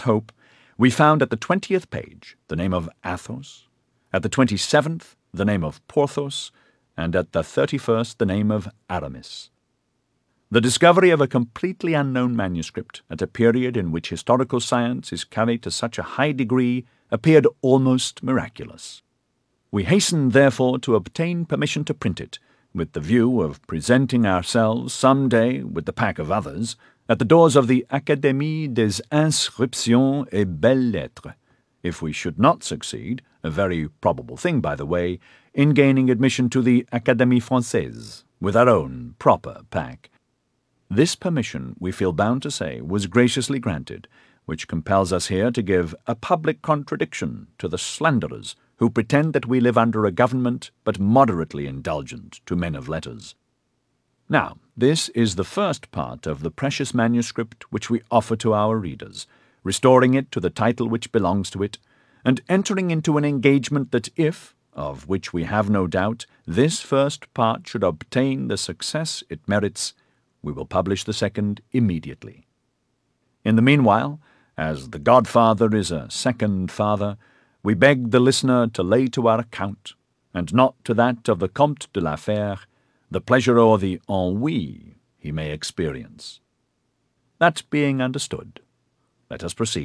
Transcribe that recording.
hope, we found at the 20th page the name of Athos, at the 27th the name of Porthos, and at the 31st the name of Aramis. The discovery of a completely unknown manuscript at a period in which historical science is carried to such a high degree appeared almost miraculous. We hastened, therefore, to obtain permission to print it, with the view of presenting ourselves some day, with the pack of others, at the doors of the Académie des Inscriptions et Belles-Lettres, if we should not succeed, a very probable thing, by the way, in gaining admission to the Académie Française, with our own proper pack. This permission, we feel bound to say, was graciously granted, which compels us here to give a public contradiction to the slanderers who pretend that we live under a government but moderately indulgent to men of letters. Now, this is the first part of the precious manuscript which we offer to our readers, restoring it to the title which belongs to it, and entering into an engagement that if, of which we have no doubt, this first part should obtain the success it merits, we will publish the second immediately. In the meanwhile, as the godfather is a second father, we beg the listener to lay to our account, and not to that of the Comte de la Fère, the pleasure or the ennui he may experience. That being understood, let us proceed.